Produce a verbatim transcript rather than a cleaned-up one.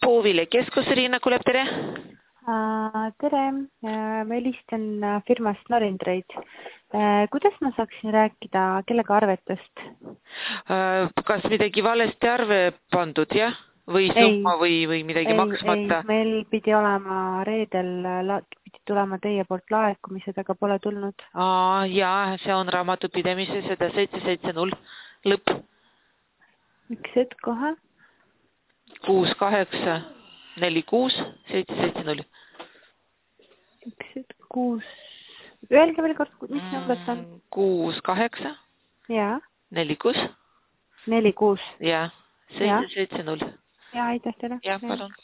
Puuvile keskus, Riina Kulev, tere! Tere, ma helistan firmast Norintrade. Kuidas ma saaksin rääkida kellega arvetest? Kas midagi valesti arve pandud, jah? Või summa või, või midagi ei, maksmata? Ei, meil pidi olema reedel, pidi tulema teie poolt laekumised, aga pole tulnud. Aa, jaa, see on raamatupidamise sada seitse seitse null lõpp. Üks hetk kohe. kuus kaheksa neli kuus seitse seitse null. Üks hetk kuus. Öelge veel kord, mis numbrid on? kuus kaheksa Jaa. neli kuus neli kuus. Jaa, seitse seitse null. Jaa, aitäh teile. Jah, palun.